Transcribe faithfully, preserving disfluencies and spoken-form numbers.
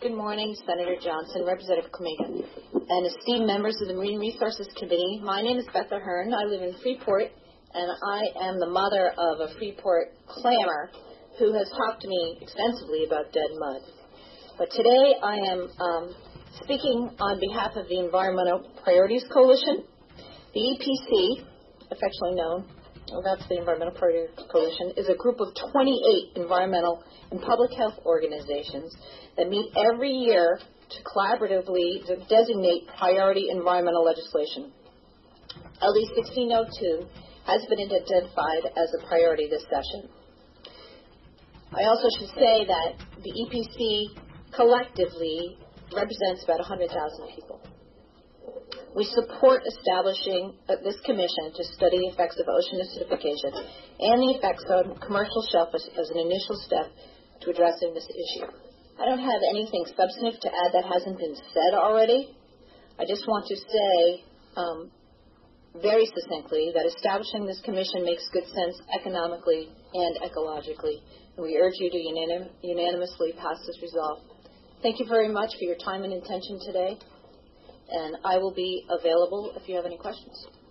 Good morning, Senator Johnson, Representative Kamiga, and esteemed members of the Marine Resources Committee. My name is Beth Ahern. I live in Freeport, and I am the mother of a Freeport clammer who has talked to me extensively about dead mud. But today I am um, speaking on behalf of the Environmental Priorities Coalition. The E P C, affectionately known, well, that's the Environmental Priorities Coalition, is a group of twenty-eight environmental and public health organizations that meet every year to collaboratively designate priority environmental legislation. L D sixteen oh two has been identified as a priority this session. I also should say that the E P C collectively represents about one hundred thousand people. We support establishing uh, this commission to study the effects of ocean acidification and the effects on commercial shellfish as an initial step to addressing this issue. I don't have anything substantive to add that hasn't been said already. I just want to say um, very succinctly that establishing this commission makes good sense economically and ecologically, and we urge you to unanim unanimously pass this resolve. Thank you very much for your time and attention today, and I will be available if you have any questions.